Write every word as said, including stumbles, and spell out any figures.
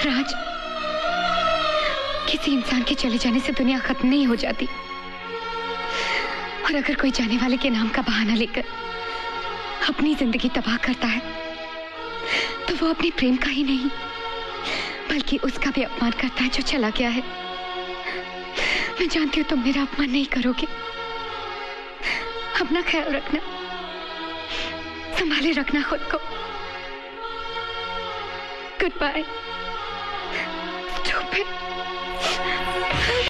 राज, किसी इंसान के चले जाने से दुनिया खत्म नहीं हो जाती, और अगर कोई जाने वाले के नाम का बहाना लेकर अपनी जिंदगी तबाह करता है तो वो अपने प्रेम का ही नहीं बल्कि उसका भी अपमान करता है जो चला गया है। मैं जानती हूँ तुम मेरा अपमान नहीं करोगे। अपना ख्याल रखना, संभाले रखना खुद को। Good bye.